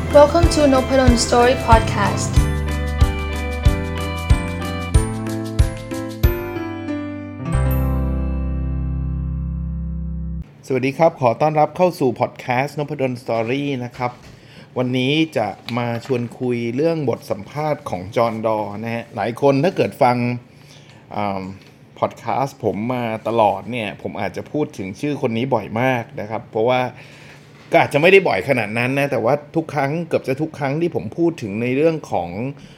Welcome to Nopadon Story Podcast. สวัสดีครับขอต้อนรับเข้าสู่พอดแคสต์ Nopadon Story นะครับวันนี้จะมาชวนคุยเรื่องบทสัมภาษณ์ของจอห์นดอร์นะฮะหลายคนถ้าเกิดฟังพอดแคสต์ผมมาตลอดเนี่ยผมอาจจะพูดถึงชื่อคนนี้บ่อยมากนะครับเพราะว่าก็อาจจะไม่ได้บ่อยขนาดนั้นนะแต่ว่าทุกครั้งเกือบจะทุกครั้งที่ผมพูดถึงในเรื่องของ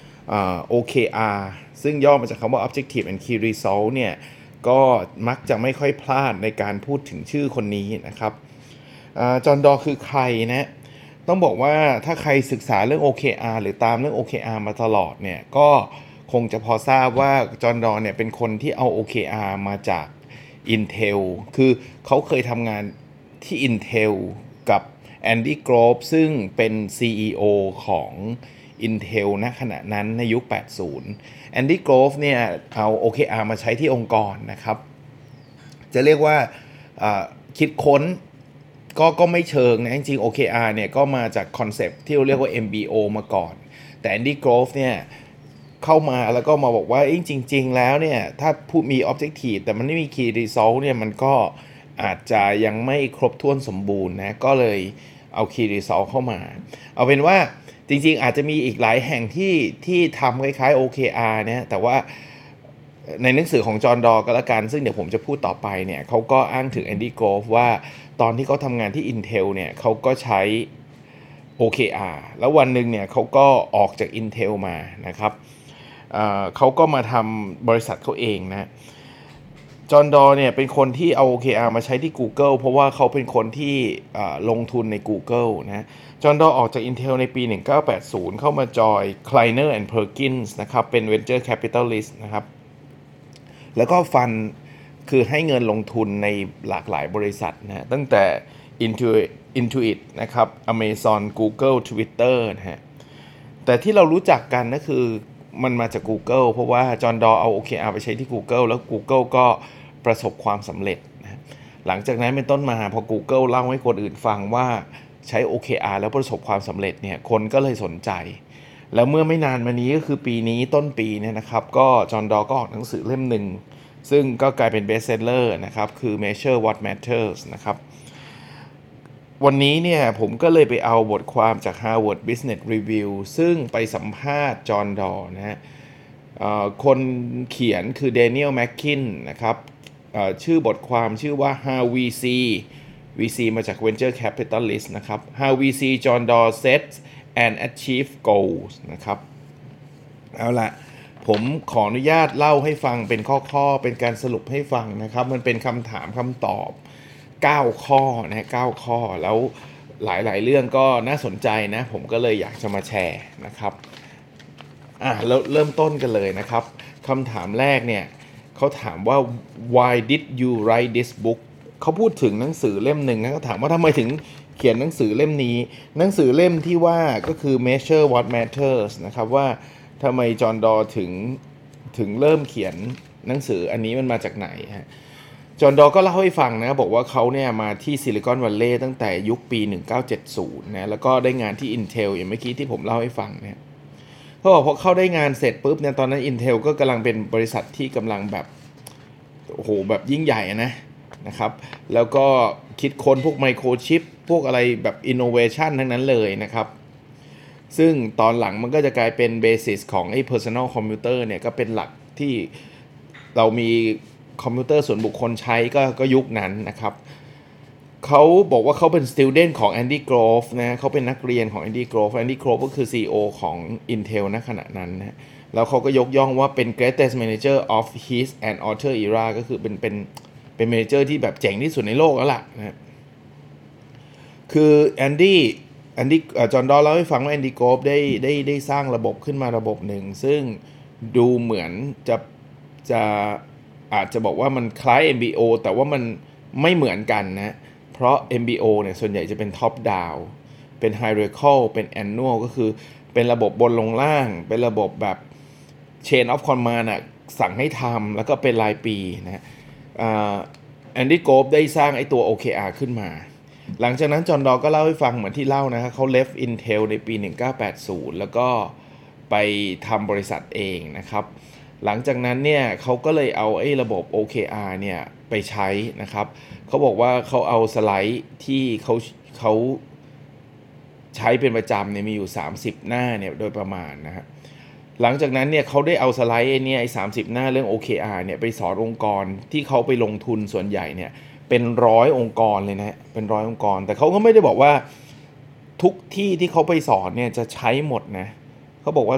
OKR ซึ่งย่อมาจากคำว่า Objective and Key Result เนี่ยก็มักจะไม่ค่อยพลาดในการพูดถึงชื่อคนนี้นะครับจอห์นดอร์คือใครนะต้องบอกว่าถ้าใครศึกษาเรื่อง OKR หรือตามเรื่อง OKR มาตลอดเนี่ยก็คงจะพอทราบว่าจอห์นดอร์เนี่ยเป็นคนที่เอา OKR มาจาก Intel คือเขาเคยทำงานที่ Intel กับแอนดี้ โกรฟซึ่งเป็น CEO ของ Intel ณขณะนั้นในยุค 80 แอนดี้ โกรฟเนี่ยเอา OKR มาใช้ที่องค์กรนะครับจะเรียกว่าคิดค้นก็ไม่เชิงนะจริงๆ OKR เนี่ยก็มาจากคอนเซปต์ที่เราเรียกว่า MBO มาก่อนแต่แอนดี้ โกรฟเนี่ยเข้ามาแล้วก็มาบอกว่าจริงๆแล้วเนี่ยถ้าผู้มี Objective แต่มันไม่มี Key Result เนี่ยมันก็อาจจะยังไม่ครบถ้วนสมบูรณ์นะก็เลยเอา Key Result เข้ามาเอาเป็นว่าจริงๆอาจจะมีอีกหลายแห่งที่ทำคล้ายๆ OKR เนี่ยแต่ว่าในหนังสือของจอห์นดอร์ก็แล้วกันซึ่งเดี๋ยวผมจะพูดต่อไปเนี่ยเขาก็อ้างถึงแอนดี้ โกรฟว่าตอนที่เขาทำงานที่ Intel เนี่ยเขาก็ใช้ OKR แล้ววันหนึ่งเนี่ยเขาก็ออกจาก Intel มานะครับเขาก็มาทำบริษัทเขาเองนะจอห์นดอร์เนี่ยเป็นคนที่เอา OKR มาใช้ที่ Google เพราะว่าเขาเป็นคนที่ลงทุนใน Google นะจอห์นดอร์ออกจาก Intel ในปี 1980 เข้ามาจอย Kleiner and Perkins นะครับเป็น Venture Capitalist นะครับแล้วก็ฟันคือให้เงินลงทุนในหลากหลายบริษัทนะตั้งแต่ Intuit นะครับ Amazon Google Twitter นะฮะแต่ที่เรารู้จักกันก็คือมันมาจาก Google เพราะว่าจอห์นดอร์เอา OKR ไปใช้ที่ Google แล้ว Google ก็ประสบความสำเร็จนะหลังจากนั้นเป็นต้นมาพอ Google เล่าให้คนอื่นฟังว่าใช้ OKR แล้วประสบความสำเร็จเนี่ยคนก็เลยสนใจแล้วเมื่อไม่นานมานี้ก็คือปีนี้ต้นปีเนี่ยนะครับก็จอห์นดอร์ก็ออกหนังสือเล่มหนึ่งซึ่งก็กลายเป็นเบสเซลเลอร์นะครับคือ Measure What Matters นะครับวันนี้เนี่ยผมก็เลยไปเอาบทความจาก Harvard Business Review ซึ่งไปสัมภาษณ์จอห์นดอร์นะฮะคนเขียนคือ Daniel Mackin นะครับชื่อบทความชื่อว่า How VC มาจาก Venture Capitalist นะครับ How VC John Doerr Sets and Achieve Goals นะครับเอาละผมขออนุญาตเล่าให้ฟังเป็นข้อๆเป็นการสรุปให้ฟังนะครับมันเป็นคำถามคำตอบ9 ข้อนะ9 ข้อแล้วหลายๆเรื่องก็น่าสนใจนะผมก็เลยอยากจะมาแชร์นะครับแล้วเริ่มต้นกันเลยนะครับคำถามแรกเนี่ยเขาถามว่า why did you write this book เขาพูดถึงหนังสือเล่มหนึ่งนะเขาถามว่าทำไมถึงเขียนหนังสือเล่มนี้หนังสือเล่มที่ว่าก็คือ Measure What Matters นะครับว่าทำไมจอห์นดอร์ถึงเริ่มเขียนหนังสืออันนี้มันมาจากไหนฮะจอห์นดอร์ก็เล่าให้ฟังนะบอกว่าเขาเนี่ยมาที่ซิลิคอนวัลเลย์ตั้งแต่ยุคปี 1970 นะแล้วก็ได้งานที่ Intel อย่างเมื่อกี้ที่ผมเล่าให้ฟังเนี่ยเขาบอกพอเข้าได้งานเสร็จปุ๊บเนี่ยตอนนั้น Intel ก็กำลังเป็นบริษัทที่กำลังแบบโอ้โหแบบยิ่งใหญ่นะครับแล้วก็คิดค้นพวกไมโครชิปพวกอะไรแบบอินโนเวชันทั้งนั้นเลยนะครับซึ่งตอนหลังมันก็จะกลายเป็นเบสิสของไอ้ personal computer เนี่ยก็เป็นหลักที่เรามีคอมพิวเตอร์ส่วนบุคคลใช้ก็ยุคนั้นนะครับเขาบอกว่าเขาเป็น student ของ Andy Grove นะเขาเป็นนักเรียนของ Andy Grove Andy Grove ก็คือ CEO ของ Intel ณขณะนั้นนะแล้วเขาก็ยกย่องว่าเป็น greatest manager of his and author era ก็คือเป็นเมเนเจอร์ที่แบบเจ๋งที่สุดในโลกแล้วล่ะนะคือแอนดี้จอห์นดอร์เล่าให้ฟังว่าแอนดี้ โกรฟได้สร้างระบบขึ้นมาระบบหนึ่งซึ่งดูเหมือนจะอาจจะบอกว่ามันคล้าย MBO แต่ว่ามันไม่เหมือนกันนะเพราะ MBO เนี่ยส่วนใหญ่จะเป็น top down เป็น hierarchical เป็น annual ก็คือเป็นระบบบนลงล่างเป็นระบบแบบ chain of command สั่งให้ทำแล้วก็เป็นรายปีนะแอนดี้ โกรฟได้สร้างไอ้ตัว OKR ขึ้นมาหลังจากนั้นจอห์นดอก็เล่าให้ฟังเหมือนที่เล่านะครับเขา left Intel ในปี 1980 แล้วก็ไปทำบริษัทเองนะครับหลังจากนั้นเนี่ยเขาก็เลยเอาไอ้ระบบ OKR เนี่ยไปใช้นะครับเขาบอกว่าเขาเอาสไลด์ที่เขาใช้เป็นประจำเนี่ยมีอยู่30หน้าเนี่ยโดยประมาณนะฮะหลังจากนั้นเนี่ยเขาได้เอาสไลด์ไอ้30หน้าเรื่อง OKR เนี่ยไปสอนองค์กรที่เขาไปลงทุนส่วนใหญ่เนี่ยเป็น100องค์กรเลยนะเป็น100องค์กรแต่เขาก็ไม่ได้บอกว่าทุกที่ที่เขาไปสอนเนี่ยจะใช้หมดนะเขาบอกว่า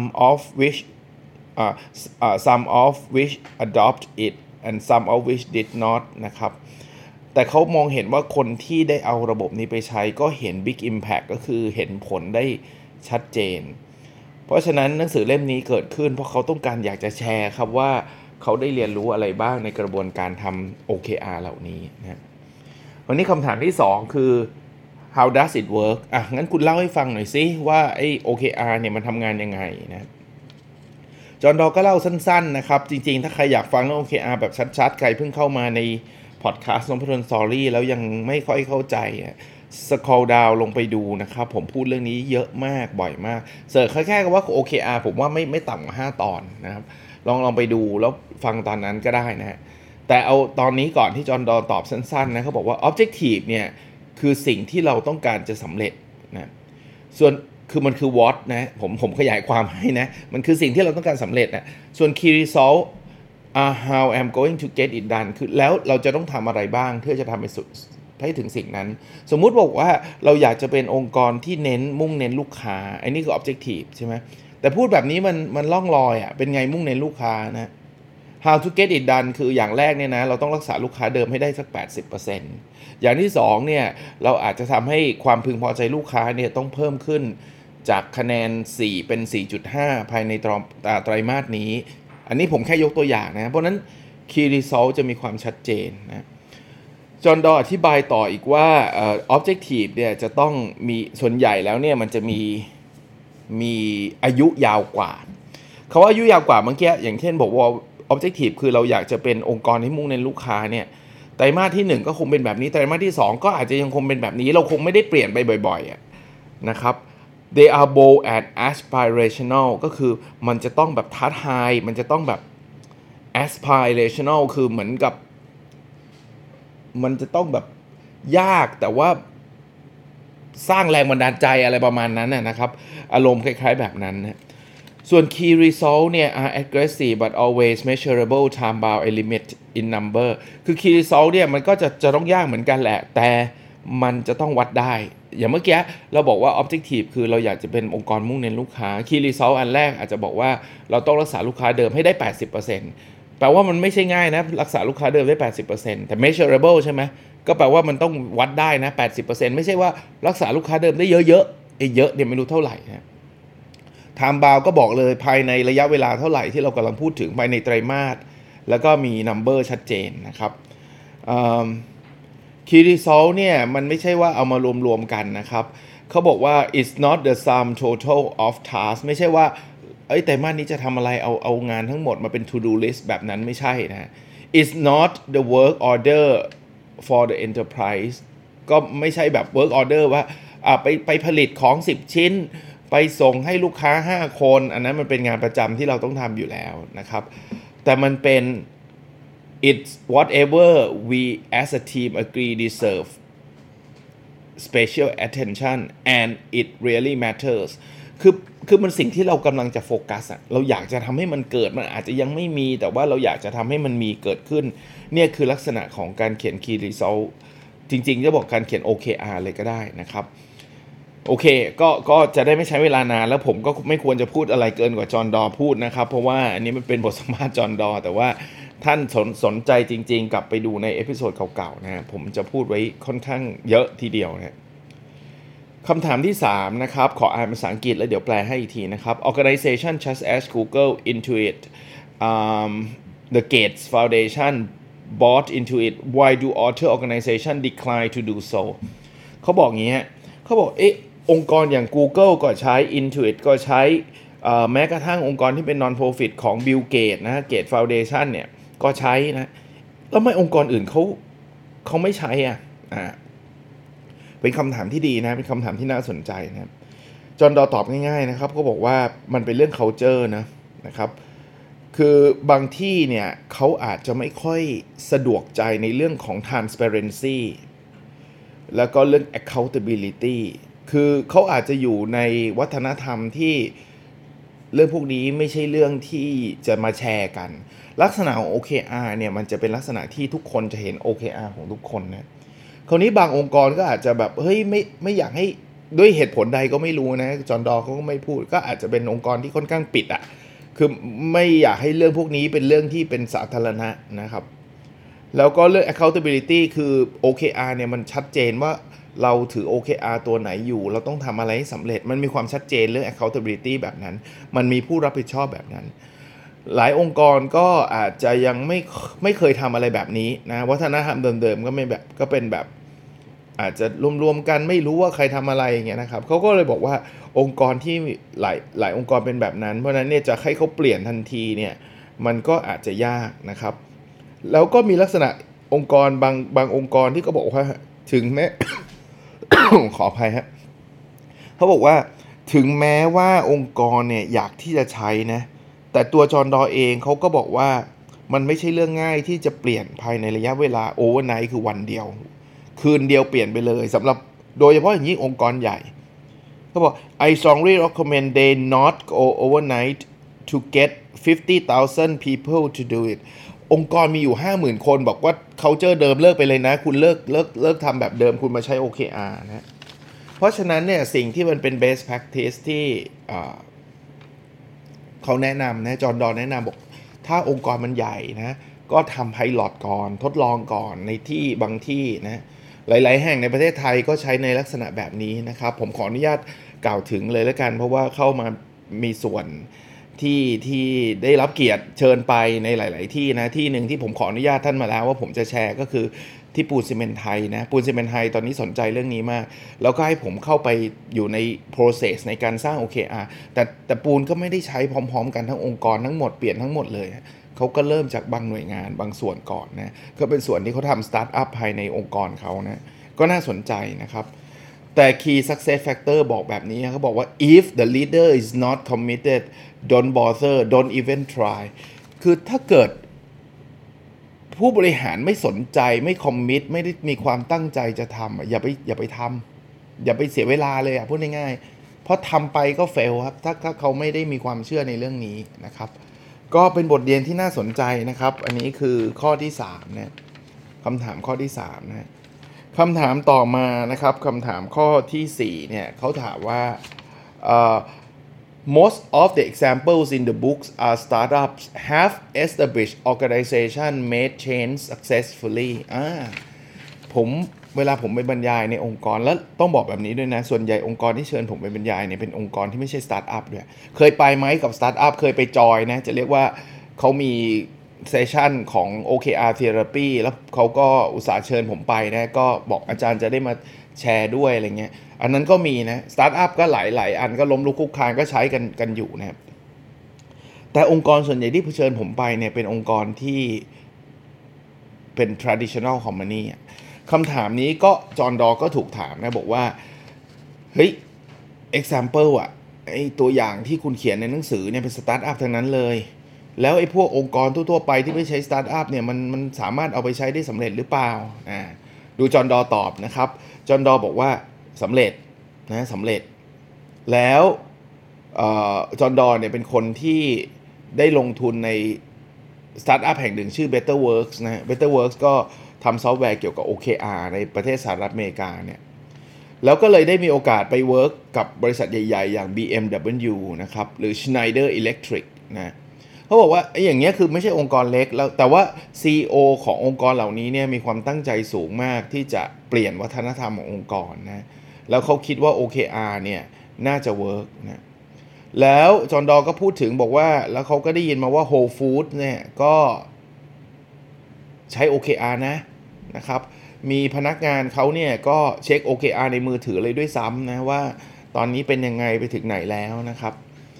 some of which adopt it and some of which did not นะครับแต่เขามองเห็นว่าคนที่ได้เอาระบบนี้ไปใช้ก็เห็น Big Impact ก็คือเห็นผลได้ชัดเจนเพราะฉะนั้นหนังสือเล่มนี้เกิดขึ้นเพราะเขาต้องการอยากจะแชร์ครับว่าเขาได้เรียนรู้อะไรบ้างในกระบวนการทำ OKR เหล่านี้นะวันนี้คำถามที่2คือ how does it work งั้นคุณเล่าให้ฟังหน่อยสิว่าไอ้ OKR เนี่ยมันทำงานยังไงนะจอห์นดอก็เล่าสั้นๆนะครับจริงๆถ้าใครอยากฟังเรื่อง OKR แบบชัดๆใครเพิ่งเข้ามาในพอดแคสต์นพดลสตอรี่แล้วยังไม่ค่อยเข้าใจสครอลดาวน์ลงไปดูนะครับผมพูดเรื่องนี้เยอะมากบ่อยมากเสิร์ชแค่ว่า OKR ผมว่าไม่ต่ำกว่า5ตอนนะครับลองไปดูแล้วฟังตอนนั้นก็ได้นะฮะแต่เอาตอนนี้ก่อนที่จอห์นดอตอบสั้นๆนะเขาบอกว่า objective เนี่ยคือสิ่งที่เราต้องการจะสำเร็จนะส่วนคือมันคือ what นะผมขยายความให้นะมันคือสิ่งที่เราต้องการสำเร็จนะส่วน key result how I'm going to get it done คือแล้วเราจะต้องทำอะไรบ้างเพื่อจะทำให้ถึงสิ่งนั้นสมมุติบอกว่าเราอยากจะเป็นองค์กรที่มุ่งเน้นลูกค้าไอ้นี่คือ objective ใช่ไหมแต่พูดแบบนี้มันล่องลอยเป็นไงมุ่งเน้นลูกค้านะ how to get it done คืออย่างแรกเนี่ยนะเราต้องรักษาลูกค้าเดิมให้ได้สัก 80% อย่างที่2เนี่ยเราอาจจะทำให้ความพึงพอใจลูกค้าเนี่ยต้องเพิ่มขึ้นจากคะแนน4เป็น 4.5 ภายในไตรมาสนี้อันนี้ผมแค่ยกตัวอย่างนะเพราะนั้น key result จะมีความชัดเจนนะจอห์นดออธิบายต่ออีกว่าobjective เนี่ยจะต้องมีส่วนใหญ่แล้วเนี่ยมันจะมีอายุยาวกว่าเขาว่าอายุยาวกว่าเมื่อกี้อย่างเช่นบอกว่า objective คือเราอยากจะเป็นองค์กรที่มุ่งเน้นลูกค้าเนี่ยไตรมาสที่1ก็คงเป็นแบบนี้ไตรมาสที่2ก็อาจจะยังคงเป็นแบบนี้เราคงไม่ได้เปลี่ยนไปบ่อยๆนะครับ they are bold and aspirational ก็คือมันจะต้องแบบท้าทายมันจะต้องแบบ aspirational คือเหมือนกับมันจะต้องแบบยากแต่ว่าสร้างแรงบันดาลใจอะไรประมาณนั้นนะครับอารมณ์คล้ายๆแบบนั้นนะส่วน key result เนี่ย are aggressive but always measurable time bound and limit in number คือ key result เนี่ยมันก็จะต้องยากเหมือนกันแหละแต่มันจะต้องวัดได้อย่างเมื่อกี้เราบอกว่า objective คือเราอยากจะเป็นองค์กรมุ่งเน้นลูกค้า key result อันแรกอาจจะบอกว่าเราต้องรักษาลูกค้าเดิมให้ได้ 80%แปลว่ามันไม่ใช่ง่ายนะรักษาลูกค้าเดิมได้ 80% แต่ measurable ใช่ไหมก็แปลว่ามันต้องวัดได้นะ 80% ไม่ใช่ว่ารักษาลูกค้าเดิมได้เยอะเยอะเนี่ยไม่รู้เท่าไหร่นะtime bound ก็บอกเลยภายในระยะเวลาเท่าไหร่ที่เรากำลังพูดถึงภายในไตรมาสแล้วก็มี number ชัดเจนนะครับkey result เนี่ยมันไม่ใช่ว่าเอามารวมๆกันนะครับเขาบอกว่า it's not the sum total of tasks ไม่ใช่ว่าไตรมาสนี้จะทำอะไรเอางานทั้งหมดมาเป็น to do list แบบนั้นไม่ใช่นะ it's not the work order for the enterprise ก็ไม่ใช่แบบ work order ว่าไปผลิตของ10ชิ้นไปส่งให้ลูกค้า5คนอันนั้นมันเป็นงานประจำที่เราต้องทำอยู่แล้วนะครับแต่มันเป็น it's whatever we as a team agree deserve special attention and it really matters คือมันสิ่งที่เรากำลังจะโฟกัสเราอยากจะทำให้มันเกิดมันอาจจะยังไม่มีแต่ว่าเราอยากจะทำให้มันมีเกิดขึ้นเนี่ยคือลักษณะของการเขียน key result จริงๆจะบอกการเขียน OKR เลยก็ได้นะครับโอเคก็จะได้ไม่ใช้เวลานานแล้วผมก็ไม่ควรจะพูดอะไรเกินกว่าจอห์นดอพูดนะครับเพราะว่าอันนี้มันเป็นบทสัมภาษณ์จอห์นดอแต่ว่าท่านสนใจจริงๆกลับไปดูในเอพิโซดเก่าๆนะผมจะพูดไว้ค่อนข้างเยอะทีเดียวนะคำถามที่3นะครับขออ่านภาษาอังกฤษแล้วเดี๋ยวแปลให้อีกทีนะครับ Organization such as Google, Intuit, the Gates Foundation bought into it. Why do other organizations decline to do so? เขาบอกงี้ฮะเขาบอกองค์กรอย่าง Google ก็ใช้ Intuit ก็ใช้แม้กระทั่งองค์กรที่เป็น non-profit ของ Bill Gates นะ Gates Foundation เนี่ยก็ใช้นะแล้วไม่องค์กรอื่นเขาไม่ใช้เป็นคำถามที่ดีนะเป็นคำถามที่น่าสนใจนะครับจอห์นดอตอบง่ายๆนะครับก็บอกว่ามันเป็นเรื่อง culture นะครับคือบางที่เนี่ยเขาอาจจะไม่ค่อยสะดวกใจในเรื่องของ transparency แล้วก็เรื่อง accountability คือเขาอาจจะอยู่ในวัฒนธรรมที่เรื่องพวกนี้ไม่ใช่เรื่องที่จะมาแชร์กันลักษณะของ OKR เนี่ยมันจะเป็นลักษณะที่ทุกคนจะเห็น OKR ของทุกคนนะคราวนี้บางองค์กรก็อาจจะแบบเฮ้ยไม่อยากให้ด้วยเหตุผลใดก็ไม่รู้นะจอห์นดอเขาก็ไม่พูดก็อาจจะเป็นองค์กรที่ค่อนข้างปิดอ่ะคือไม่อยากให้เรื่องพวกนี้เป็นเรื่องที่เป็นสาธารณะนะครับแล้วก็เรื่อง accountability คือ OKR เนี่ยมันชัดเจนว่าเราถือ OKR ตัวไหนอยู่เราต้องทำอะไรให้สำเร็จมันมีความชัดเจนเรื่อง accountability แบบนั้นมันมีผู้รับผิดชอบแบบนั้นหลายองค์กรก็อาจจะยังไม่เคยทำอะไรแบบนี้นะวัฒนธรรมเดิมๆก็ไม่แบบก็เป็นแบบอาจจะรวมๆกันไม่รู้ว่าใครทำอะไรอย่างเงี้ยนะครับเขาก็เลยบอกว่าองค์กรที่หลายองค์กรเป็นแบบนั้นเพราะนั้นเนี่ยจะให้เขาเปลี่ยนทันทีเนี่ยมันก็อาจจะยากนะครับแล้วก็มีลักษณะองค์กรบางองค์กรที่ก็บอกว่าถึงแม้ ขออภัยฮะเขาบอกว่าถึงแม้ว่าองค์กรเนี่ยอยากที่จะใช้นะแต่ตัวจอห์นดอเองเขาก็บอกว่ามันไม่ใช่เรื่องง่ายที่จะเปลี่ยนภายในระยะเวลาโอเวอร์ไนท์คือวันเดียวคืนเดียวเปลี่ยนไปเลยสำหรับโดยเฉพาะอย่างยิ่งองค์กรใหญ่เขาบอก I strongly recommend they not go overnight to get 50,000 people to do it องค์กรมีอยู่ 50,000 คนบอกว่า culture เดิมเลิกไปเลยนะคุณเลิกทำแบบเดิมคุณมาใช้ OKR นะเพราะฉะนั้นเนี่ยสิ่งที่มันเป็น best practice ที่เขาแนะนำนะจอห์นดอแนะนำบอกถ้าองค์กรมันใหญ่นะก็ทำไพลอตก่อนทดลองก่อนในที่บางที่นะหลายๆแห่งในประเทศไทยก็ใช้ในลักษณะแบบนี้นะครับผมขออนุญาตกล่าวถึงเลยแล้วกันเพราะว่าเข้ามามีส่วนที่ได้รับเกียรติเชิญไปในหลายๆที่นะที่หนึ่งที่ผมขออนุญาตท่านมาแล้วว่าผมจะแชร์ก็คือที่ปูนซีเมนต์ไทยนะปูนซีเมนต์ไทยตอนนี้สนใจเรื่องนี้มากแล้วก็ให้ผมเข้าไปอยู่ใน process ในการสร้าง OKR แต่ปูนก็ไม่ได้ใช้พร้อมๆกันทั้งองค์กรทั้งหมดเปลี่ยนทั้งหมดเลยเขาก็เริ่มจากบางหน่วยงานบางส่วนก่อนนะก็เป็นส่วนที่เขาทำสตาร์ทอัพภายในองค์กรเขานะก็น่าสนใจนะครับแต่ key success factor บอกแบบนี้เขาบอกว่า if the leader is not committed don't bother don't even try คือถ้าเกิดผู้บริหารไม่สนใจไม่คอมมิตไม่ได้มีความตั้งใจจะทำอย่าไปทำอย่าไปเสียเวลาเลยพูดง่ายๆเพราะทำไปก็เฟลครับถ้าเขาไม่ได้มีความเชื่อในเรื่องนี้นะครับก็เป็นบทเรียนที่น่าสนใจนะครับอันนี้คือข้อที่3นะคำถามข้อที่3นะคำถามต่อมานะครับคำถามข้อที่4เนี่ยเขาถามว่าmost of the examples in the books are startups have established organization made change successfully เวลาผมไปบรรยายในองค์กรแล้วต้องบอกแบบนี้ด้วยนะส่วนใหญ่องค์กรที่เชิญผมไปบรรยายเนี่ยเป็นองค์กรที่ไม่ใช่สตาร์ทอัพด้วยเคยไปไหมกับสตาร์ทอัพเคยไปจอยนะจะเรียกว่าเขามีเซสชั่นของ OKR Therapy แล้วเขาก็อุตส่าห์เชิญผมไปนะก็บอกอาจารย์จะได้มาแชร์ด้วยอะไรเงี้ยอันนั้นก็มีนะสตาร์ทอัพก็หลายอันก็ล้มลุกคลุกคลานก็ใช้กันอยู่นะครับแต่องค์กรส่วนใหญ่ที่เชิญผมไปเนี่ยเป็นองค์กรที่เป็น traditional company คำถามนี้ก็จอห์นดอก็ถูกถามนะบอกว่าเฮ้ย example ไอตัวอย่างที่คุณเขียนในหนังสือเนี่ยเป็นสตาร์ทอัพทั้งนั้นเลยแล้วไอ้พวกองค์กรทั่วๆไปที่ไม่ใช้สตาร์ทอัพเนี่ยมันสามารถเอาไปใช้ได้สำเร็จหรือเปล่าดูจอห์นดอตอบนะครับจอห์นดอบอกว่าสำเร็จนะสำเร็จแล้วจอห์นดอเนี่ยเป็นคนที่ได้ลงทุนในสตาร์ทอัพแห่งหนึ่งชื่อ Betterworks นะ Betterworks ก็ทำซอฟต์แวร์เกี่ยวกับ OKR ในประเทศสหรัฐอเมริกาเนี่ยแล้วก็เลยได้มีโอกาสไปเวิร์กกับบริษัทใหญ่ๆอย่าง BMW นะครับหรือ Schneider Electric นะเขาบอกว่าอย่างเงี้ยคือไม่ใช่องค์กรเล็กแล้วแต่ว่า CEO ขององค์กรเหล่านี้เนี่ยมีความตั้งใจสูงมากที่จะเปลี่ยนวัฒนธรรมขององค์กรนะแล้วเขาคิดว่า OKR เนี่ยน่าจะเวิร์กนะแล้วจอห์นดอก็พูดถึงบอกว่าแล้วเขาก็ได้ยินมาว่า Whole Foods เนี่ยก็ใช้ OKR นะครับมีพนักงานเขาเนี่ยก็เช็ค OKR ในมือถือเลยด้วยซ้ำนะว่าตอนนี้เป็นยังไงไปถึงไหนแล้วนะครับ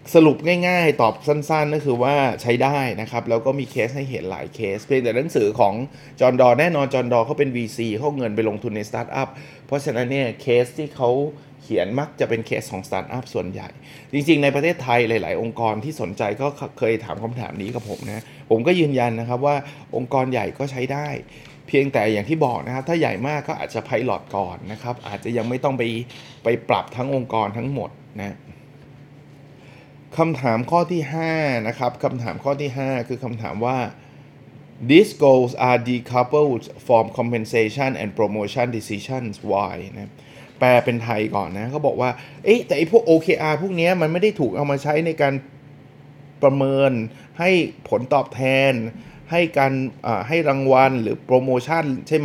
สรุปง่ายๆตอบสั้นๆก็คือว่าใช้ได้นะครับแล้วก็มีเคสให้เห็นหลายเคสเพียงแต่หนังสือของจอห์นดอแน่นอนจอห์นดอเขาเป็น VC เขาเอาเงินไปลงทุนในสตาร์ทอัพเพราะฉะนั้นเนี่ยเคสที่เขาเขียนมักจะเป็นเคสของสตาร์ทอัพส่วนใหญ่จริงๆในประเทศไทยหลายๆองค์กรที่สนใจก็เคยถามคำถามนี้กับผมนะผมก็ยืนยันนะครับว่าองค์กรใหญ่ก็ใช้ได้เพียงแต่อย่างที่บอกนะครับถ้าใหญ่มากก็อาจจะไพลอตก่อนนะครับอาจจะยังไม่ต้องไปปรับทั้งองค์กรทั้งหมดนะคำถามข้อที่5นะครับคำถามข้อที่5คือคำถามว่า these goals are decoupled from compensation and promotion decisions why นะแปลเป็นไทยก่อนนะเขาบอกว่าแต่ไอ้พวก OKR พวกนี้มันไม่ได้ถูกเอามาใช้ในการประเมินให้ผลตอบแทนให้การให้รางวัลหรือโปรโมชั่นใช่ไหม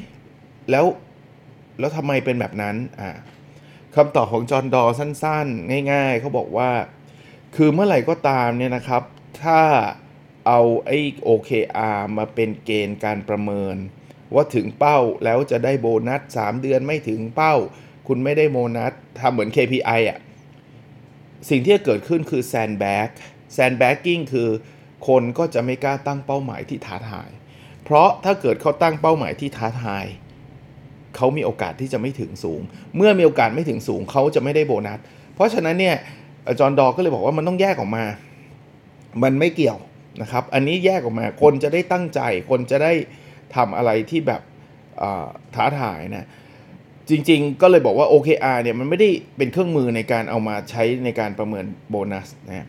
แล้วทำไมเป็นแบบนั้นคำตอบของจอห์นดอสั้นๆง่ายๆเขาบอกว่าคือเมื่อไหร่ก็ตามเนี่ยนะครับถ้าเอาไอ้ OKR มาเป็นเกณฑ์การประเมินว่าถึงเป้าแล้วจะได้โบนัส3เดือนไม่ถึงเป้าคุณไม่ได้โบนัสทำเหมือน KPI สิ่งที่จะเกิดขึ้นคือ sandbagging คือคนก็จะไม่กล้าตั้งเป้าหมายที่ท้าทายเพราะถ้าเกิดเขาตั้งเป้าหมายที่ท้าทายเขามีโอกาสที่จะไม่ถึงสูงเมื่อมีโอกาสไม่ถึงสูงเขาจะไม่ได้โบนัสเพราะฉะนั้นเนี่ยจอห์นดอก็เลยบอกว่ามันต้องแยกออกมามันไม่เกี่ยวนะครับอันนี้แยกออกมาคนจะได้ตั้งใจคนจะได้ทำอะไรที่แบบท้าทายนะจริงๆก็เลยบอกว่า OKR เนี่ยมันไม่ได้เป็นเครื่องมือในการเอามาใช้ในการประเมินโบนัสนะ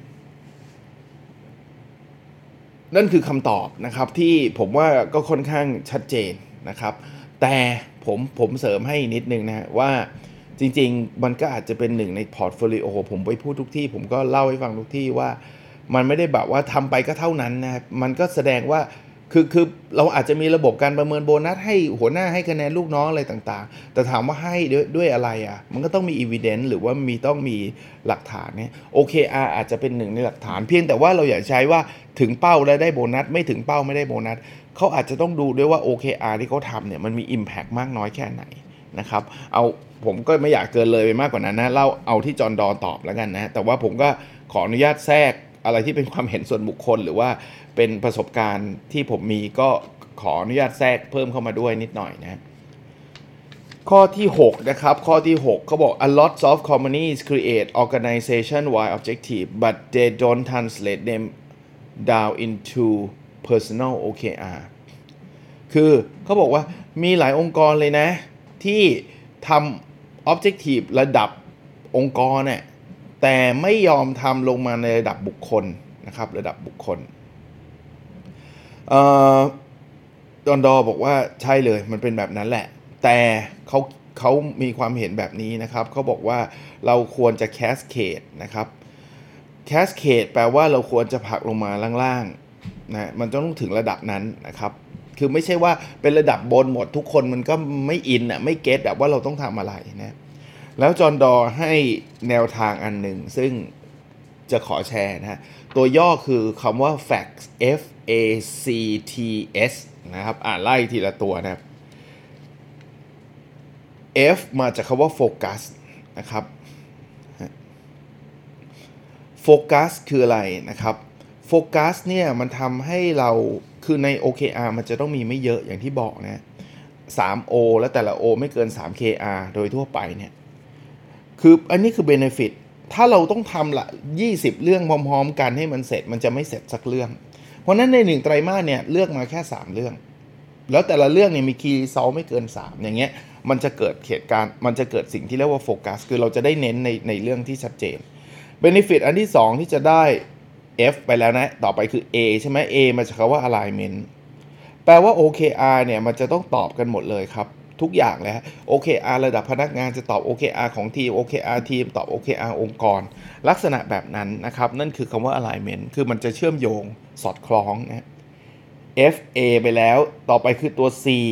นั่นคือคำตอบนะครับที่ผมว่าก็ค่อนข้างชัดเจนนะครับแต่ผมเสริมให้นิดนึงนะว่าจริงๆมันก็อาจจะเป็นหนึ่งในพอร์ตโฟลิโอผมไปพูดทุกที่ผมก็เล่าให้ฟังทุกที่ว่ามันไม่ได้แบบว่าทำไปก็เท่านั้นนะครับมันก็แสดงว่าคือเราอาจจะมีระบบการประเมินโบนัสให้หัวหน้าให้คะแนนลูกน้องอะไรต่างๆแต่ถามว่าให้ด้วยอะไรมันก็ต้องมี evidence หรือว่าต้องมีหลักฐานเนี่ย OKR อาจจะเป็นหนึ่งในหลักฐานเพียงแต่ว่าเราอย่าใช้ว่าถึงเป้าแล้วได้โบนัสไม่ถึงเป้าไม่ได้โบนัสเขาอาจจะต้องดูด้วยว่า OKR ที่เขาทำเนี่ยมันมี impact มากน้อยแค่ไหนนะครับผมก็ไม่อยากเกินเลยไปมากกว่านั้นนะเอาที่จอห์นดอตอบแล้วกันนะแต่ว่าผมก็ขออนุญาตแทรกอะไรที่เป็นความเห็นส่วนบุคคลหรือว่าเป็นประสบการณ์ที่ผมมีก็ขออนุญาตแทรกเพิ่มเข้ามาด้วยนิดหน่อยนะข้อที่6นะครับข้อที่6เขาบอก a lot of companies create organization wide objective but they don't translate them down into personal OKR คือเขาบอกว่ามีหลายองค์กรเลยนะที่ทำ objective ระดับองค์กรเนี่ยแต่ไม่ยอมทำลงมาในระดับบุคคลนะครับระดับบุคคลจอห์นดอบอกว่าใช่เลยมันเป็นแบบนั้นแหละแต่เขามีความเห็นแบบนี้นะครับเขาบอกว่าเราควรจะแคสเคดนะครับแคสเคดแปลว่าเราควรจะผลักลงมาล่างๆนะมันต้องถึงระดับนั้นนะครับคือไม่ใช่ว่าเป็นระดับบนหมดทุกคนมันก็ไม่อินไม่เก็ตว่าเราต้องทำอะไรนะแล้วจอห์นดอให้แนวทางอันหนึ่งซึ่งจะขอแชร์นะฮะตัวย่อคือคำว่า facts F A C T S นะครับไล่ทีละตัวนะครับ F มาจากคำว่า focus นะครับโฟกัสคืออะไรนะครับโฟกัสเนี่ยมันทำให้เราคือใน OKR มันจะต้องมีไม่เยอะอย่างที่บอกนะ3 O แล้วแต่ละ O ไม่เกิน3 KR โดยทั่วไปเนี่ยคืออันนี้คือ benefit ถ้าเราต้องทำละ20เรื่องพร้อมๆกันให้มันเสร็จมันจะไม่เสร็จสักเรื่องเพราะนั้นใน1ไตรมาสเนี่ยเลือกมาแค่3เรื่องแล้วแต่ละเรื่องเนี่ยมี key result ไม่เกิน3อย่างเงี้ยมันจะเกิดเหตุการณ์มันจะเกิดสิ่งที่เรียกว่าโฟกัสคือเราจะได้เน้นในเรื่องที่ชัดเจน benefit อันที่2ที่จะได้ F ไปแล้วนะต่อไปคือ A ใช่ไหม A มาจากคำว่า alignment แปลว่า OKR เนี่ยมันจะต้องตอบกันหมดเลยครับทุกอย่างเลยฮะ OKR ระดับพนักงานจะตอบ OKR ของทีม OKR ทีมตอบ OKR องค์กรลักษณะแบบนั้นนะครับนั่นคือคำว่า alignment คือมันจะเชื่อมโยงสอดคล้องนะ FA ไปแล้วต่อไปคือตัว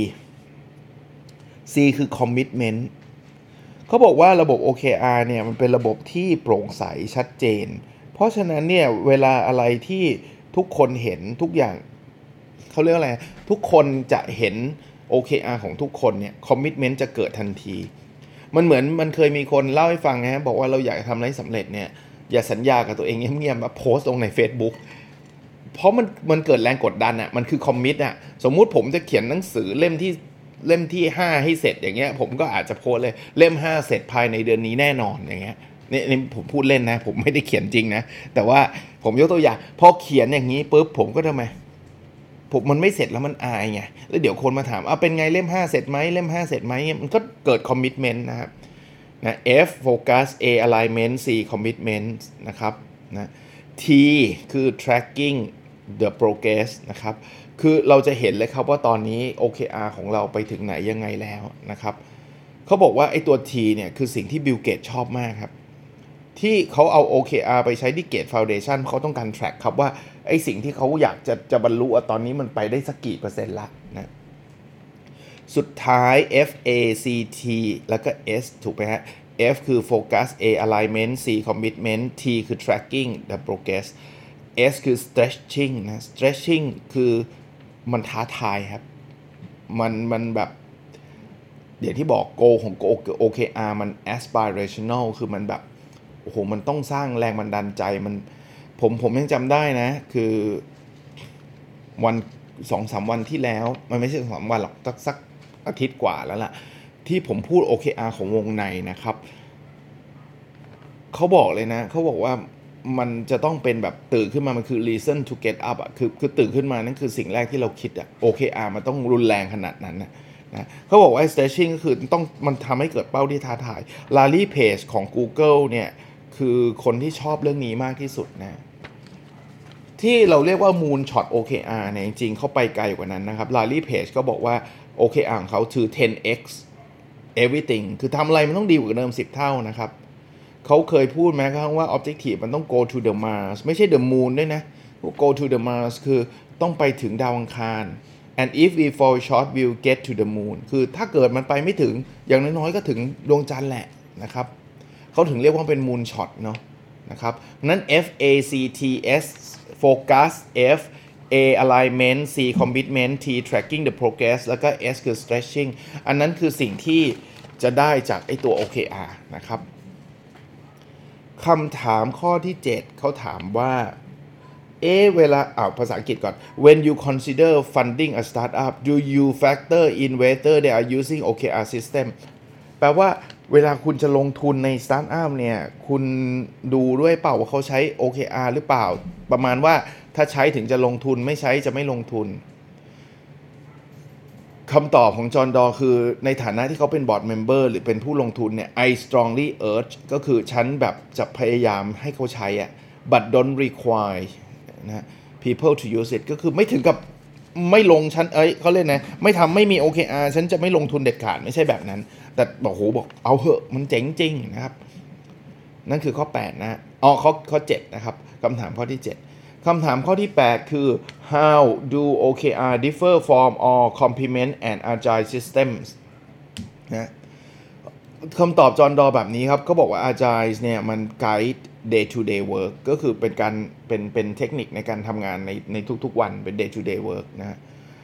C คือ commitment เขาบอกว่าระบบ OKR เนี่ยมันเป็นระบบที่โปร่งใสชัดเจนเพราะฉะนั้นเนี่ยเวลาอะไรที่ทุกคนเห็นทุกอย่างเขาเรียกอะไรทุกคนจะเห็น OKR ของทุกคนเนี่ย commitment จะเกิดทันทีมันเหมือนมันเคยมีคนเล่าให้ฟังนะบอกว่าเราอยากทำอะไรสำเร็จเนี่ยอย่าสัญญากับตัวเองเงียบๆมาโพสต์ลงใน Facebook เพราะมันเกิดแรงกดดันอ่ะมันคือคอมมิตอ่ะสมมุติผมจะเขียนหนังสือเล่มที่5ให้เสร็จอย่างเงี้ยผมก็อาจจะโพสเลยเล่ม5เสร็จภายในเดือนนี้แน่นอนอย่างเงี้ยนี่ผมพูดเล่นนะผมไม่ได้เขียนจริงนะแต่ว่าผมยกตัวอย่างพอเขียนอย่างนี้ปุ๊บผมก็ทำไมผมมันไม่เสร็จแล้วมันอายไงแล้วเดี๋ยวคนมาถามเป็นไงเล่ม5เสร็จไหมเล่ม5เสร็จไหมมันก็เกิดคอมมิตเมนต์นะครับนะ F focus A alignment C commitment นะครับนะ T คือ tracking the progress นะครับคือเราจะเห็นเลยครับว่าตอนนี้ OKR ของเราไปถึงไหนยังไงแล้วนะครับเขาบอกว่าไอ้ตัว T เนี่ยคือสิ่งที่บิลเกตชอบมากครับที่เขาเอา OKR ไปใช้ที่ Gate Foundation เขาต้องการ track ครับว่าไอ้สิ่งที่เขาอยากจะบรรลุตอนนี้มันไปได้สักกี่เปอร์เซ็นต์ละนะสุดท้าย F A C T แล้วก็ S ถูกไหมฮะ F คือ focus A alignment C commitment T คือ tracking the progress S คือ stretching นะ stretching คือมันท้าทายครับมันแบบอย่างที่บอก goal ของ OKR มัน aspirational คือมันแบบโอ้โหมันต้องสร้างแรงบันดาลใจมันผมยังจำได้นะคือวัน 2-3 วันที่แล้วมันไม่ใช่ 2-3 วันหรอกสักอาทิตย์กว่าแล้วล่ะที่ผมพูด OKR ของวงในนะครับเขาบอกเลยนะเขาบอกว่ามันจะต้องเป็นแบบตื่นขึ้นมามันคือ reason to get up อ่ะคือตื่นขึ้นมานั่นคือสิ่งแรกที่เราคิดอ่ะ OKR มันต้องรุนแรงขนาดนั้นนะเขาบอกว่า stretching ก็คือต้องมันทำให้เกิดเป้าที่ท้าทาย Larry Page ของ Google เนี่ยคือคนที่ชอบเรื่องนี้มากที่สุดนะที่เราเรียกว่า moon shot OKR เนี่ยจริงๆเขาไปไกลกว่านั้นนะครับ Larry Page ก็บอกว่า OKR ของเขาคือ 10x everything คือทำอะไรมันต้องดีกว่าเดิม10 เท่านะครับเขาเคยพูดแม้กระทั่งว่า objective มันต้อง go to the Mars ไม่ใช่ the moon ด้วยนะ go to the Mars คือต้องไปถึงดาวอังคาร and if we fall short we'll get to the moon คือถ้าเกิดมันไปไม่ถึงอย่างน้อยๆก็ถึงดวงจันทร์แหละนะครับเขาถึงเรียกว่าเป็น moon shot เนาะนะครับนั้น F A C T S focus F A alignment C commitment T tracking the progress แล้วก็ S คือ stretching อันนั้นคือสิ่งที่จะได้จากไอตัว OKR นะครับคำถามข้อที่ 7เขาถามว่าเวลาภาษาอังกฤษก่อน when you consider funding a startup do you factor in whether they are using OKR system แปลว่าเวลาคุณจะลงทุนในสตาร์ทอัพเนี่ยคุณดูด้วยเปล่าว่าเขาใช้ OKR หรือเปล่าประมาณว่าถ้าใช้ถึงจะลงทุนไม่ใช้จะไม่ลงทุนคำตอบของจอห์นดอคือในฐานะที่เขาเป็นบอร์ดเมมเบอร์หรือเป็นผู้ลงทุนเนี่ย I strongly urge ก็คือฉันแบบจะพยายามให้เขาใช้but don't require นะ people to use it ก็คือไม่ถึงกับไม่ลงฉันเขาเล่นนะไม่มี OKR ฉันจะไม่ลงทุนเด็ดขาดไม่ใช่แบบนั้นแต่บอกเอาเหอะมันเจ๋งจริงนะครับนั่นคือข้อ8นะข้อ7นะครับคำถามข้อที่7คำถามข้อที่8คือ how do OKR differ from or complement an agile systems นะคำตอบจอห์นดอแบบนี้ครับเขาบอกว่า agile เนี่ยมัน guide day to day work ก็คือเป็นการเป็นเทคนิคในการทำงานในทุกๆวันเป็น day to day work นะ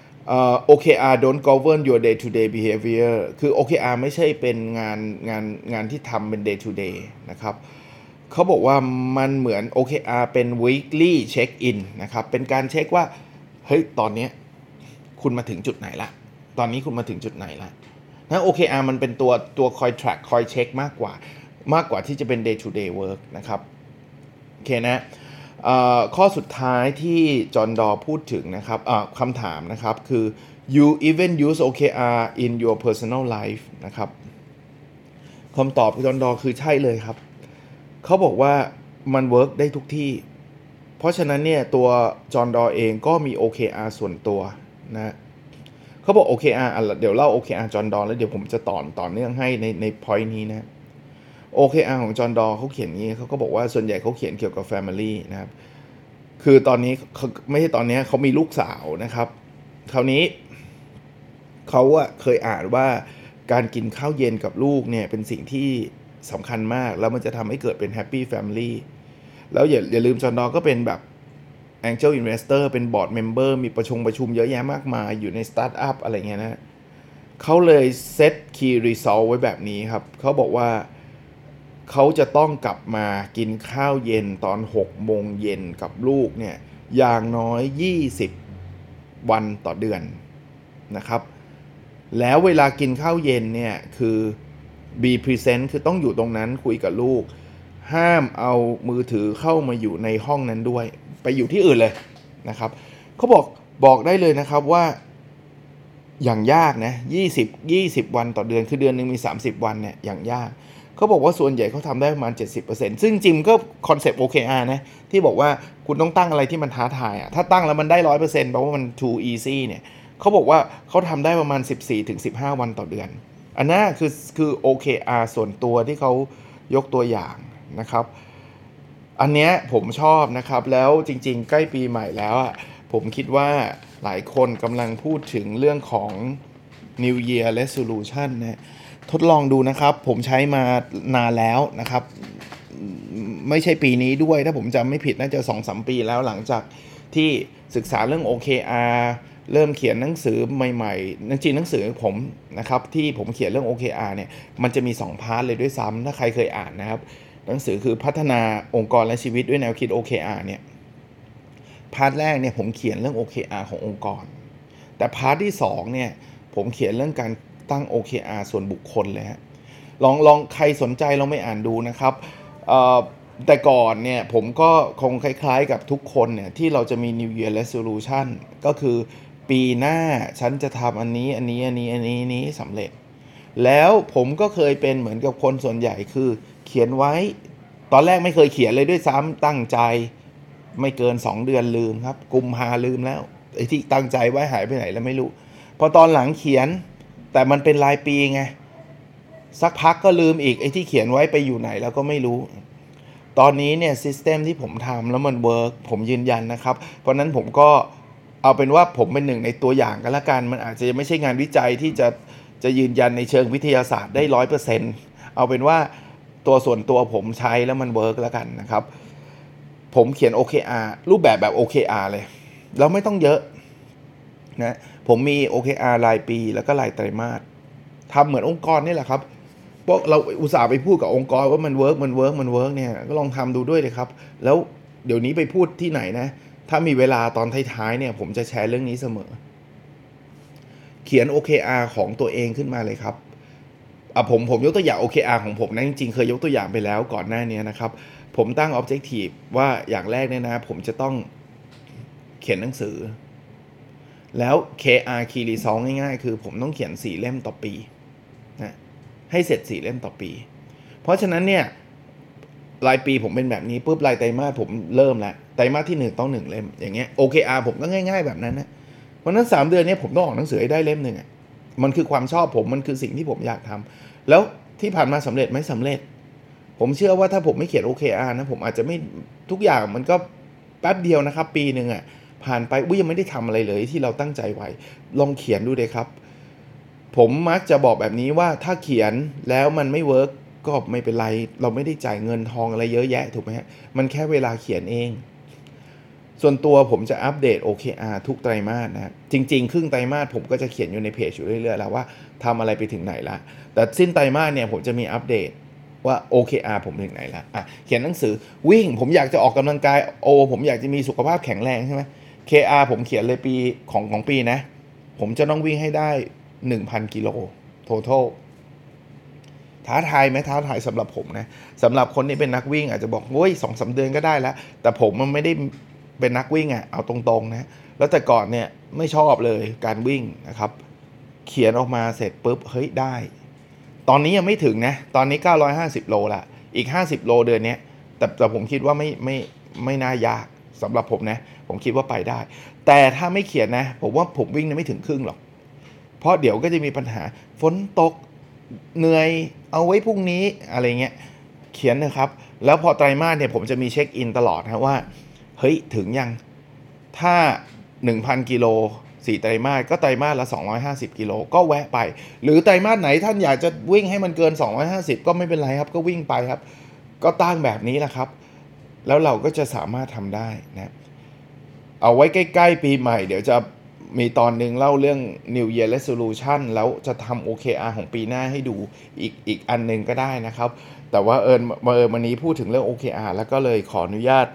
OKR don't govern your day to day behavior คือ OKR ไม่ใช่เป็นงานที่ทำเป็น day to day นะครับเขาบอกว่ามันเหมือน OKR เป็น weekly check in นะครับเป็นการเช็คว่าเฮ้ยตอนนี้คุณมาถึงจุดไหนละตอนนี้คุณมาถึงจุดไหนละนะ OKR มันเป็นตัวคอย track คอยเช็คมากกว่าที่จะเป็น day to day work นะครับโอเคนะข้อสุดท้ายที่จอห์นดอพูดถึงนะครับคำถามนะครับคือ you even use OKR in your personal life นะครับคำตอบจอห์นดอคือใช่เลยครับเขาบอกว่ามันเวิร์กได้ทุกที่เพราะฉะนั้นเนี่ยตัวจอห์นดอเองก็มี OKR ส่วนตัวนะเขาบอก OKR เดี๋ยวเล่า OKR จอห์นดอแล้วเดี๋ยวผมจะต่อเนื่องให้ใน point นี้นะOKR ของจอห์นดอเขาเขียนงี้เขาก็บอกว่าส่วนใหญ่เขาเขียนเกี่ยวกับ Family นะครับคือตอนนี้ไม่ใช่ตอนนี้เขามีลูกสาวนะครับคราวนี้เขาเคยอ่านว่าการกินข้าวเย็นกับลูกเนี่ยเป็นสิ่งที่สำคัญมากแล้วมันจะทำให้เกิดเป็น Happy Family แล้วอย่าลืมจอห์นดอก็เป็นแบบ Angel Investor เป็น Board Member มีประชุมเยอะแยะมากมายอยู่ใน Startup อะไรเงี้ยนะเขาเลยเซต Key Result ไว้แบบนี้ครับเขาบอกว่าเขาจะต้องกลับมากินข้าวเย็นตอน6 โมงเย็นกับลูกเนี่ยอย่างน้อย20 วันต่อเดือนนะครับแล้วเวลากินข้าวเย็นเนี่ยคือ be present คือต้องอยู่ตรงนั้นคุยกับลูกห้ามเอามือถือเข้ามาอยู่ในห้องนั้นด้วยไปอยู่ที่อื่นเลยนะครับเขาบอกได้เลยนะครับว่าอย่างยากนะ20 วันต่อเดือนคือเดือนนึงมี30 วันเนี่ยอย่างยากเขาบอกว่าส่วนใหญ่เขาทำได้ประมาณ 70% ซึ่งจริงก็คอนเซปต์ OKR นะที่บอกว่าคุณต้องตั้งอะไรที่มันท้าทายอ่ะถ้าตั้งแล้วมันได้ 100% แปลว่ามัน too easy เนี่ยเขาบอกว่าเขาทำได้ประมาณ 14-15 วันต่อเดือนอันนั้นคือ OKR ส่วนตัวที่เขายกตัวอย่างนะครับอันเนี้ยผมชอบนะครับแล้วจริงๆใกล้ปีใหม่แล้วอ่ะผมคิดว่าหลายคนกำลังพูดถึงเรื่องของ New Year Resolution นะทดลองดูนะครับผมใช้มานานแล้วนะครับไม่ใช่ปีนี้ด้วยถ้าผมจำไม่ผิดน่าจะ 2-3 ปีแล้วหลังจากที่ศึกษาเรื่อง OKR เริ่มเขียนหนังสือใหม่ๆจริงๆหนังสือผมนะครับที่ผมเขียนเรื่อง OKR เนี่ยมันจะมี2 พาร์ทเลยด้วยซ้ำถ้าใครเคยอ่านนะครับหนังสือคือพัฒนาองค์กรและชีวิตด้วยแนวคิด OKR เนี่ยพาร์ทแรกเนี่ยผมเขียนเรื่อง OKR ขององค์กรแต่พาร์ทที่2เนี่ยผมเขียนเรื่องการตั้ง OKR ส่วนบุคคลเลยฮะลองใครสนใจลองไปอ่านดูนะครับแต่ก่อนเนี่ยผมก็คงคล้ายๆกับทุกคนเนี่ยที่เราจะมี New Year Resolution ก็คือปีหน้าฉันจะทำอันนี้สำเร็จแล้วผมก็เคยเป็นเหมือนกับคนส่วนใหญ่คือเขียนไว้ตอนแรกไม่เคยเขียนเลยด้วยซ้ำตั้งใจไม่เกิน2 เดือนลืมครับกุมภาลืมแล้วไอ้ที่ตั้งใจไว้หายไปไหนแล้วไม่รู้พอตอนหลังเขียนแต่มันเป็นรายปีไงสักพักก็ลืมอีกไอ้ที่เขียนไว้ไปอยู่ไหนแล้วก็ไม่รู้ตอนนี้เนี่ยซิสเต็มที่ผมทำแล้วมันเวิร์กผมยืนยันนะครับเพราะนั้นผมก็เอาเป็นว่าผมเป็นหนึ่งในตัวอย่างกันละกันมันอาจจะไม่ใช่งานวิจัยที่จะยืนยันในเชิงวิทยาศาสตร์ได้ 100% เอาเป็นว่าตัวส่วนตัวผมใช้แล้วมันเวิร์กแล้วกันนะครับผมเขียน OKR รูปแบบ OKR เลยแล้วไม่ต้องเยอะนะผมมี OKR รายปีแล้วก็รายไตรมาสทำเหมือนองค์กรนี่แหละครับพวกเราอุตส่าห์ไปพูดกับองค์กรว่ามันเวิร์กเนี่ยก็ลองทำดูด้วยเลยครับแล้วเดี๋ยวนี้ไปพูดที่ไหนนะถ้ามีเวลาตอนท้ายๆเนี่ยผมจะแชร์เรื่องนี้เสมอเขียน OKR ของตัวเองขึ้นมาเลยครับผมยกตัวอย่าง OKR ของผมนะจริงๆเคยยกตัวอย่างไปแล้วก่อนหน้านี้นะครับผมตั้ง Objective ว่าอย่างแรกเนี่ยนะผมจะต้องเขียนหนังสือแล้ว KR Key Result ง่ายๆคือผมต้องเขียน4 เล่มต่อปีนะให้เสร็จ4 เล่มต่อปีเพราะฉะนั้นเนี่ยรายปีผมเป็นแบบนี้ปุ๊บรายไตรมาสผมเริ่มแล้วไตรมาสที่1ต้อง1 เล่มอย่างเงี้ย OKR ผมก็ง่ายๆแบบนั้นนะเพราะนั้น3 เดือนนี้ผมต้องออกหนังสือให้ได้เล่มนึงอ่ะมันคือความชอบผมมันคือสิ่งที่ผมอยากทำแล้วที่ผ่านมาสำเร็จไหมสำเร็จผมเชื่อว่าถ้าผมไม่เขียน OKR นะผมอาจจะไม่ทุกอย่างมันก็แป๊บเดียวนะครับปีนึงอ่ะผ่านไปยังไม่ได้ทำอะไรเลยที่เราตั้งใจไว้ลองเขียนดูเลยครับผมมักจะบอกแบบนี้ว่าถ้าเขียนแล้วมันไม่เวิร์กก็ไม่เป็นไรเราไม่ได้จ่ายเงินทองอะไรเยอะแยะถูกไหมฮะมันแค่เวลาเขียนเองส่วนตัวผมจะอัปเดต OKR ทุกไตรมาสนะจริงๆครึ่งไตรมาสผมก็จะเขียนอยู่ในเพจอยู่เรื่อยๆแล้วว่าทำอะไรไปถึงไหนละแต่สิ้นไตรมาสเนี่ยผมจะมีอัปเดตว่า OKR ผมถึงไหนละเขียนหนังสือวิ่งผมอยากจะออกกำลังกายผมอยากจะมีสุขภาพแข็งแรงใช่ไหม KR ผมเขียนเลยปีของปีนะผมจะต้องวิ่งให้ได้ 1,000 กิโล total ท้าทายไหมท้าทายสำหรับผมนะสำหรับคนที่เป็นนักวิ่งอาจจะบอกโอ้ย 2-3 เดือนก็ได้แล้วแต่ผมมันไม่ได้เป็นนักวิ่งเอาตรงๆนะแล้วแต่ก่อนเนี่ยไม่ชอบเลยการวิ่งนะครับเขียนออกมาเสร็จปุ๊บเฮ้ยได้ตอนนี้ยังไม่ถึงนะตอนนี้950 โลละอีก50 โลเดือนนี้แต่ผมคิดว่าไม่น่ายากสำหรับผมนะผมคิดว่าไปได้แต่ถ้าไม่เขียนนะผมว่าผมวิ่งไม่ถึงครึ่งหรอกเพราะเดี๋ยวก็จะมีปัญหาฝนตกเหนื่อยเอาไว้พรุ่งนี้อะไรเงี้ยเขียนนะครับแล้วพอไตรมาสเนี่ยผมจะมีเช็คอินตลอดนะว่าเฮ้ยถึงยังถ้า 1,000 กิโล4 ไตรมาสก็ไตรมาสละ250 กิโลก็แวะไปหรือไตรมาสไหนท่านอยากจะวิ่งให้มันเกิน250ก็ไม่เป็นไรครับก็วิ่งไปครับก็ตั้งแบบนี้แหละครับแล้วเราก็จะสามารถทำได้นะเอาไว้ใกล้ๆปีใหม่เดี๋ยวจะมีตอนหนึ่งเล่าเรื่อง New Year Resolution แล้วจะทำ OKR ของปีหน้าให้ดูอีกอันหนึ่งก็ได้นะครับ แต่ว่าวันนี้พูดถึงเรื่อง OKR แล้วก็เลยขออนุญาต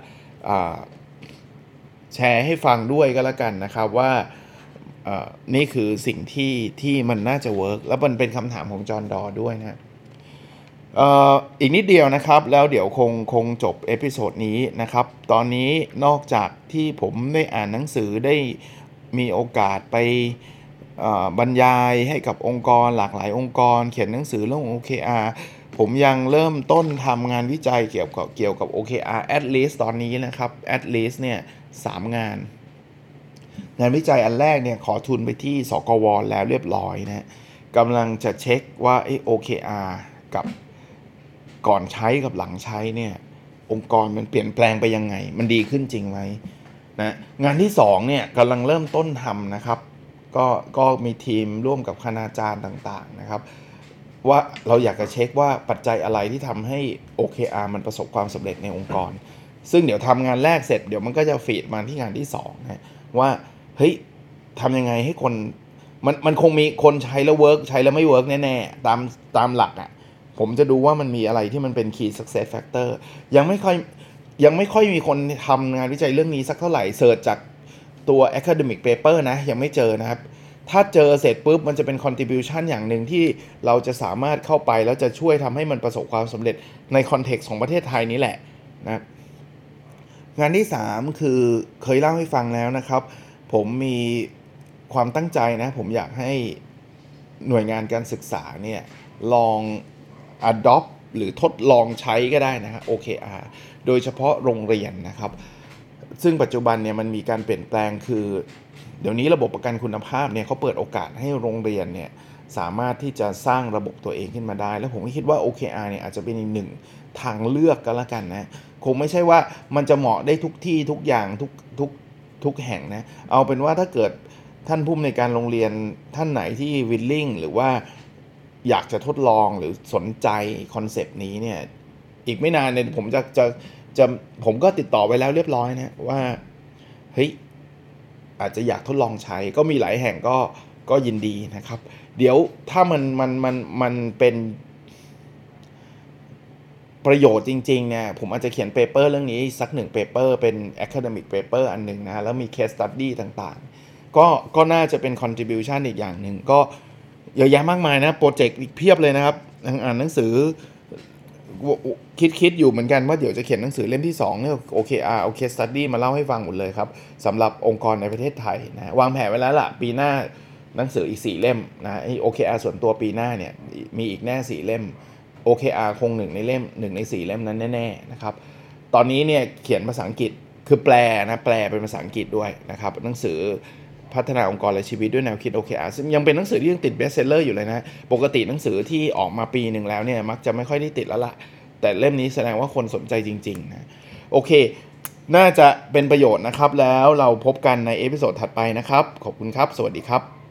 แชร์ให้ฟังด้วยก็แล้วกันนะครับว่านี่คือสิ่งที่มันน่าจะเวิร์กแล้วมันเป็นคำถามของจอห์นดอด้วยนะอีกนิดเดียวนะครับแล้วเดี๋ยวคงจบเอพิโซดนี้นะครับตอนนี้นอกจากที่ผมได้อ่านหนังสือได้มีโอกาสไปบรรยายให้กับองค์กรหลากหลายองค์กรเขียนหนังสือเรื่อง OKR ผมยังเริ่มต้นทำงานวิจัยเกี่ยวกับ OKR at least ตอนนี้นะครับ at least เนี่ย3 งานวิจัยอันแรกเนี่ยขอทุนไปที่สกว.แล้วเรียบร้อยนะกำลังจะเช็คว่าOKR กับก่อนใช้กับหลังใช้เนี่ยองค์กรมันเปลี่ยนแปลงไปยังไงมันดีขึ้นจริงไหมนะงานที่2เนี่ยกำลังเริ่มต้นทำนะครับก็มีทีมร่วมกับคณาจารย์ต่างๆนะครับว่าเราอยากจะเช็คว่าปัจจัยอะไรที่ทำให้ OKR มันประสบความสำเร็จในองค์กรซึ่งเดี๋ยวทำงานแรกเสร็จเดี๋ยวมันก็จะฟีดมาที่งานที่2นะว่าเฮ้ยทำยังไงให้คนมันคงมีคนใช้แล้วเวิร์กใช้แล้วไม่เวิร์กแน่ๆตามหลักอ่ะผมจะดูว่ามันมีอะไรที่มันเป็น key success factor ยังไม่ค่อยมีคนทำงานวิจัยเรื่องนี้สักเท่าไหร่เสิร์ชจากตัว academic paper นะยังไม่เจอนะครับถ้าเจอเสร็จปุ๊บมันจะเป็น contribution อย่างหนึ่งที่เราจะสามารถเข้าไปแล้วจะช่วยทำให้มันประสบความสำเร็จใน context ของประเทศไทยนี้แหละนะงานที่3คือเคยเล่าให้ฟังแล้วนะครับผมมีความตั้งใจนะผมอยากให้หน่วยงานการศึกษาเนี่ยลอง adopt หรือทดลองใช้ก็ได้นะฮะ OKR โดยเฉพาะโรงเรียนนะครับซึ่งปัจจุบันเนี่ยมันมีการเปลี่ยนแปลงคือเดี๋ยวนี้ระบบประกันคุณภาพเนี่ยเขาเปิดโอกาสให้โรงเรียนเนี่ยสามารถที่จะสร้างระบบตัวเองขึ้นมาได้แล้วผมก็คิดว่า OKR เนี่ยอาจจะเป็นอีกหนึ่งทางเลือกก็แล้วกันนะคงไม่ใช่ว่ามันจะเหมาะได้ทุกที่ทุกอย่างทุกแห่งนะเอาเป็นว่าถ้าเกิดท่านผู้อำนวยการโรงเรียนท่านไหนที่ willing หรือว่าอยากจะทดลองหรือสนใจคอนเซปต์นี้เนี่ยอีกไม่นานเนี่ยผมก็ติดต่อไปแล้วเรียบร้อยนะว่าเฮ้ยอาจจะอยากทดลองใช้ก็มีหลายแห่งก็ยินดีนะครับเดี๋ยวถ้ามันเป็นประโยชน์จริงๆเนี่ยผมอาจจะเขียนเปเปอร์เรื่องนี้สัก1เปเปอร์เป็น academic paper อันนึงนะแล้วมี case study ต่างๆก็น่าจะเป็น contribution อีกอย่างหนึ่งก็เยอะแยะมากมายนะโปรเจกต์อีกเพียบเลยนะครับอ่านหนังสือคิดอยู่เหมือนกันว่าเดี๋ยวจะเขียนหนังสือเล่มที่2เนี่ย OKR เอา case study มาเล่าให้ฟังหมดเลยครับสำหรับองค์กรในประเทศไทยนะวางแผนไว้แล้วล่ะปีหน้าหนังสืออีก4เล่มนะ OKR ส่วนตัวปีหน้าเนี่ยมีอีกแน่4เล่มOKR คง1ใน4เล่มนั้นแน่ๆนะครับตอนนี้เนี่ยเขียนภาษาอังกฤษคือแปลเป็นภาษาอังกฤษด้วยนะครับหนังสือพัฒนาองค์กรและชีวิตด้วยแนวคิด OKR ซึ่งยังเป็นหนังสือที่ยังติดเบสเซลเลอร์อยู่เลยนะปกติหนังสือที่ออกมาปีนึงแล้วเนี่ยมักจะไม่ค่อยได้ติดแล้วล่ะแต่เล่มนี้แสดงว่าคนสนใจจริงๆนะโอเคน่าจะเป็นประโยชน์นะครับแล้วเราพบกันในเอพิโซดถัดไปนะครับขอบคุณครับสวัสดีครับ